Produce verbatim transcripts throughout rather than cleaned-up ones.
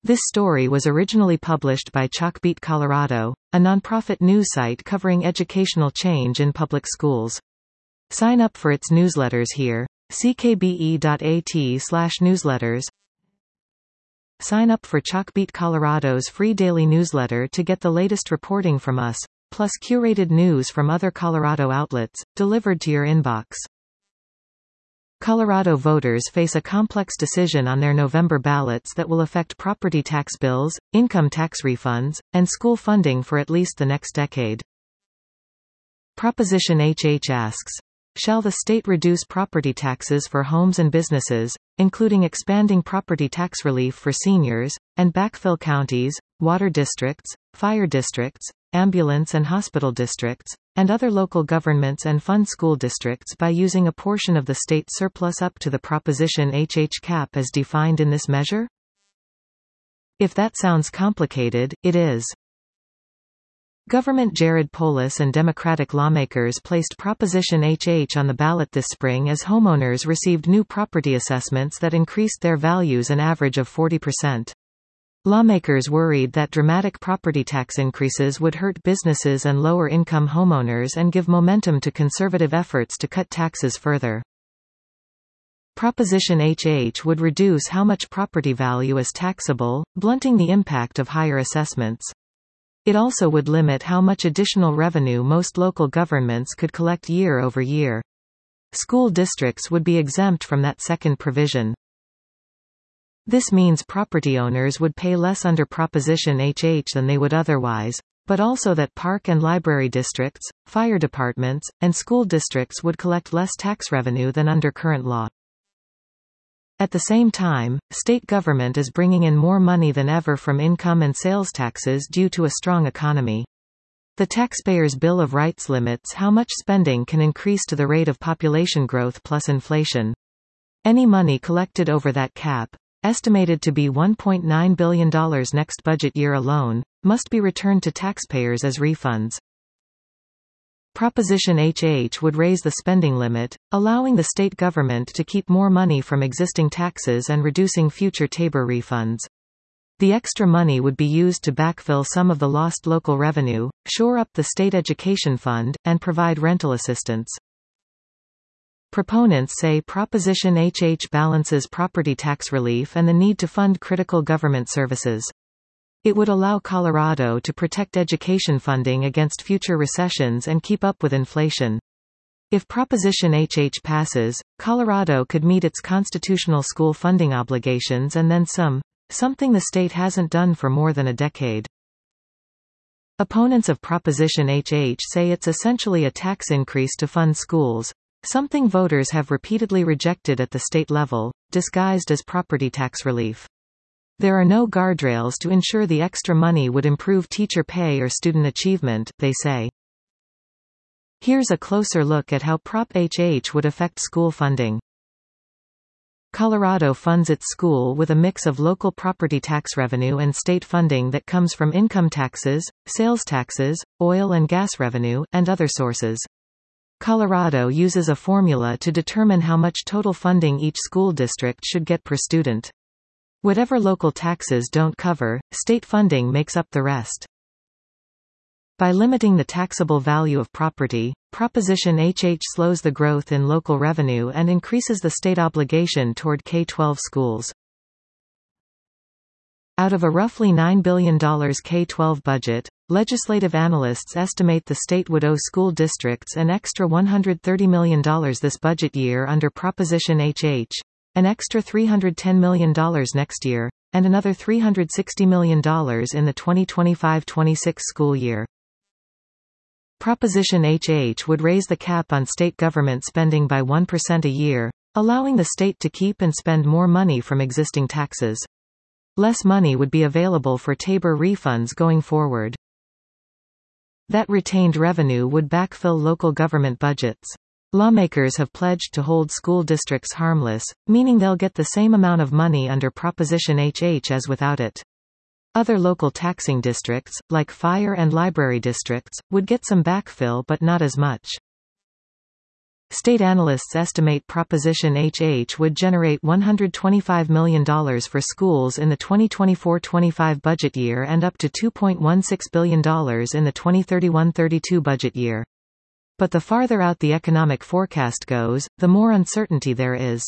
This story was originally published by Chalkbeat Colorado, a nonprofit news site covering educational change in public schools. Sign up for its newsletters here. c k b e dot a t slash newsletters. Sign up for Chalkbeat Colorado's free daily newsletter to get the latest reporting from us, plus curated news from other Colorado outlets, delivered to your inbox. Colorado voters face a complex decision on their November ballots that will affect property tax bills, income tax refunds, and school funding for at least the next decade. Proposition H H asks, shall the state reduce property taxes for homes and businesses, including expanding property tax relief for seniors, and backfill counties, water districts, fire districts, ambulance and hospital districts, and other local governments and fund school districts by using a portion of the state surplus up to the Proposition H H cap as defined in this measure? If that sounds complicated, it is. Government Jared Polis and Democratic lawmakers placed Proposition H H on the ballot this spring as homeowners received new property assessments that increased their values an average of forty percent. Lawmakers worried that dramatic property tax increases would hurt businesses and lower-income homeowners and give momentum to conservative efforts to cut taxes further. Proposition H H would reduce how much property value is taxable, blunting the impact of higher assessments. It also would limit how much additional revenue most local governments could collect year over year. School districts would be exempt from that second provision. This means property owners would pay less under Proposition H H than they would otherwise, but also that park and library districts, fire departments, and school districts would collect less tax revenue than under current law. At the same time, state government is bringing in more money than ever from income and sales taxes due to a strong economy. The Taxpayers' Bill of Rights limits how much spending can increase to the rate of population growth plus inflation. Any money collected over that cap, estimated to be one point nine billion dollars next budget year alone, must be returned to taxpayers as refunds. Proposition H H would raise the spending limit, allowing the state government to keep more money from existing taxes and reducing future Tabor refunds. The extra money would be used to backfill some of the lost local revenue, shore up the state education fund, and provide rental assistance. Proponents say Proposition H H balances property tax relief and the need to fund critical government services. It would allow Colorado to protect education funding against future recessions and keep up with inflation. If Proposition H H passes, Colorado could meet its constitutional school funding obligations and then some, something the state hasn't done for more than a decade. Opponents of Proposition H H say it's essentially a tax increase to fund schools, something voters have repeatedly rejected at the state level, disguised as property tax relief. There are no guardrails to ensure the extra money would improve teacher pay or student achievement, they say. Here's a closer look at how Prop H H would affect school funding. Colorado funds its school with a mix of local property tax revenue and state funding that comes from income taxes, sales taxes, oil and gas revenue, and other sources. Colorado uses a formula to determine how much total funding each school district should get per student. Whatever local taxes don't cover, state funding makes up the rest. By limiting the taxable value of property, Proposition H H slows the growth in local revenue and increases the state obligation toward K twelve schools. Out of a roughly nine billion dollars K twelve budget, legislative analysts estimate the state would owe school districts an extra one hundred thirty million dollars this budget year under Proposition H H, an extra three hundred ten million dollars next year, and another three hundred sixty million dollars in the twenty twenty-five twenty-six school year. Proposition H H would raise the cap on state government spending by one percent a year, allowing the state to keep and spend more money from existing taxes. Less money would be available for Tabor refunds going forward. That retained revenue would backfill local government budgets. Lawmakers have pledged to hold school districts harmless, meaning they'll get the same amount of money under Proposition H H as without it. Other local taxing districts, like fire and library districts, would get some backfill but not as much. State analysts estimate Proposition H H would generate one hundred twenty-five million dollars for schools in the twenty twenty-four twenty-five budget year and up to two point one six billion dollars in the twenty thirty-one thirty-two budget year. But the farther out the economic forecast goes, the more uncertainty there is.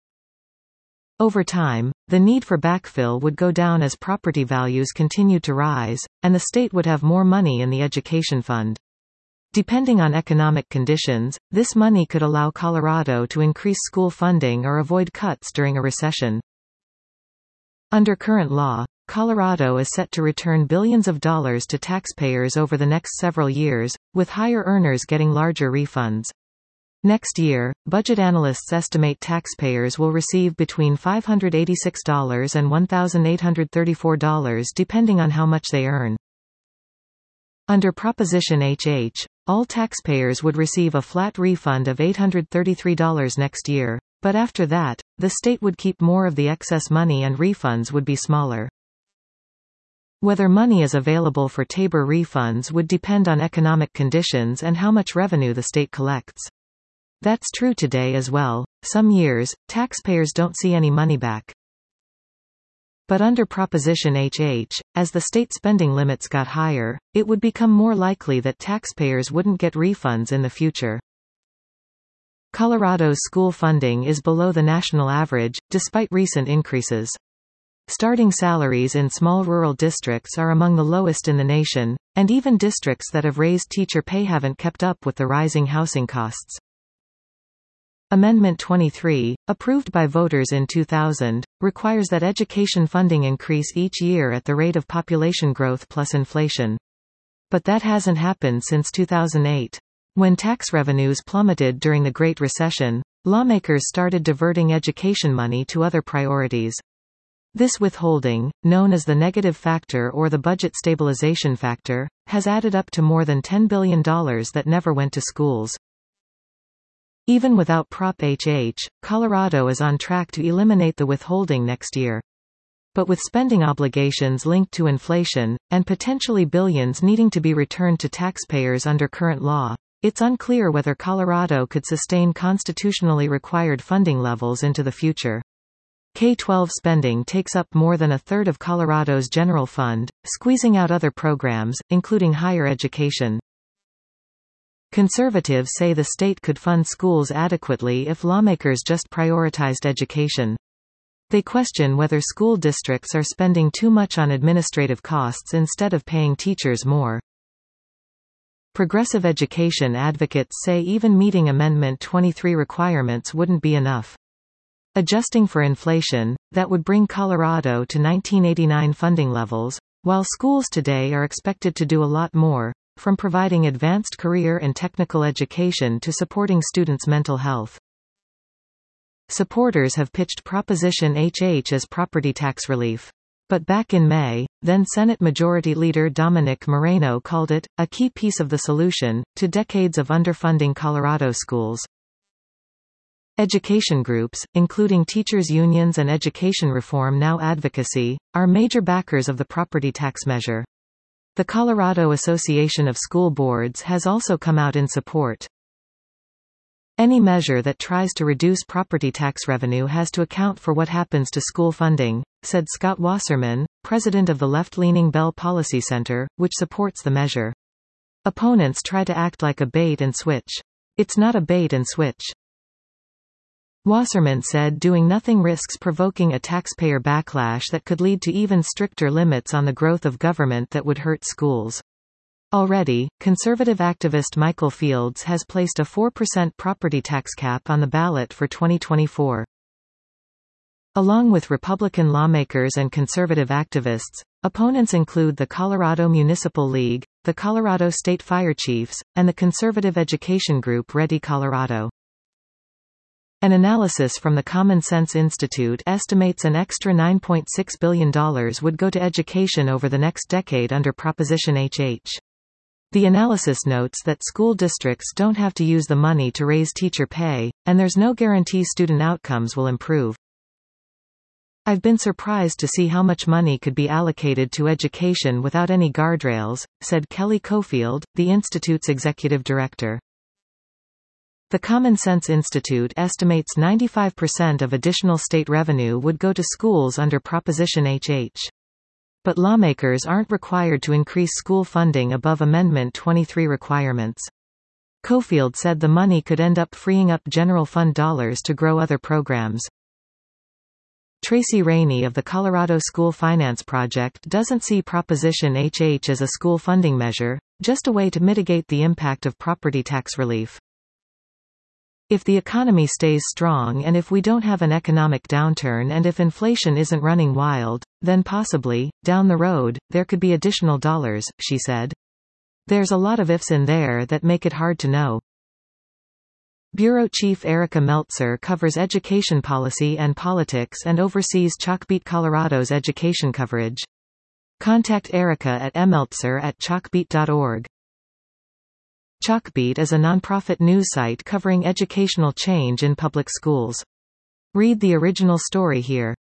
Over time, the need for backfill would go down as property values continued to rise, and the state would have more money in the education fund. Depending on economic conditions, this money could allow Colorado to increase school funding or avoid cuts during a recession. Under current law, Colorado is set to return billions of dollars to taxpayers over the next several years, with higher earners getting larger refunds. Next year, budget analysts estimate taxpayers will receive between five hundred eighty-six dollars and one thousand eight hundred thirty-four dollars depending on how much they earn. Under Proposition H H, all taxpayers would receive a flat refund of eight hundred thirty-three dollars next year, but after that, the state would keep more of the excess money and refunds would be smaller. Whether money is available for Tabor refunds would depend on economic conditions and how much revenue the state collects. That's true today as well. Some years, taxpayers don't see any money back. But under Proposition H H, as the state spending limits got higher, it would become more likely that taxpayers wouldn't get refunds in the future. Colorado's school funding is below the national average, despite recent increases. Starting salaries in small rural districts are among the lowest in the nation, and even districts that have raised teacher pay haven't kept up with the rising housing costs. Amendment twenty-three, approved by voters in two thousand, requires that education funding increase each year at the rate of population growth plus inflation. But that hasn't happened since two thousand eight. When tax revenues plummeted during the Great Recession, lawmakers started diverting education money to other priorities. This withholding, known as the negative factor or the budget stabilization factor, has added up to more than ten billion dollars that never went to schools. Even without Prop H H, Colorado is on track to eliminate the withholding next year. But with spending obligations linked to inflation, and potentially billions needing to be returned to taxpayers under current law, it's unclear whether Colorado could sustain constitutionally required funding levels into the future. K twelve spending takes up more than a third of Colorado's general fund, squeezing out other programs, including higher education. Conservatives say the state could fund schools adequately if lawmakers just prioritized education. They question whether school districts are spending too much on administrative costs instead of paying teachers more. Progressive education advocates say even meeting Amendment twenty-three requirements wouldn't be enough. Adjusting for inflation, that would bring Colorado to nineteen eighty-nine funding levels, while schools today are expected to do a lot more, from providing advanced career and technical education to supporting students' mental health. Supporters have pitched Proposition H H as property tax relief. But back in May, then Senate Majority Leader Dominic Moreno called it a key piece of the solution to decades of underfunding Colorado schools. Education groups, including teachers' unions and Education Reform Now advocacy, are major backers of the property tax measure. The Colorado Association of School Boards has also come out in support. Any measure that tries to reduce property tax revenue has to account for what happens to school funding, said Scott Wasserman, president of the left-leaning Bell Policy Center, which supports the measure. Opponents try to act like a bait and switch. It's not a bait and switch. Wasserman said doing nothing risks provoking a taxpayer backlash that could lead to even stricter limits on the growth of government that would hurt schools. Already, conservative activist Michael Fields has placed a four percent property tax cap on the ballot for twenty twenty-four. Along with Republican lawmakers and conservative activists, opponents include the Colorado Municipal League, the Colorado State Fire Chiefs, and the conservative education group Ready Colorado. An analysis from the Common Sense Institute estimates an extra nine point six billion dollars would go to education over the next decade under Proposition H H. The analysis notes that school districts don't have to use the money to raise teacher pay, and there's no guarantee student outcomes will improve. I've been surprised to see how much money could be allocated to education without any guardrails, said Kelly Cofield, the Institute's executive director. The Common Sense Institute estimates ninety-five percent of additional state revenue would go to schools under Proposition H H. But lawmakers aren't required to increase school funding above Amendment twenty-three requirements. Cofield said the money could end up freeing up general fund dollars to grow other programs. Tracy Rainey of the Colorado School Finance Project doesn't see Proposition H H as a school funding measure, just a way to mitigate the impact of property tax relief. If the economy stays strong and if we don't have an economic downturn and if inflation isn't running wild, then possibly, down the road, there could be additional dollars, she said. There's a lot of ifs in there that make it hard to know. Bureau Chief Erica Meltzer covers education policy and politics and oversees Chalkbeat Colorado's education coverage. Contact Erica at mmeltzer at chalkbeat dot org. Chalkbeat is a nonprofit news site covering educational change in public schools. Read the original story here.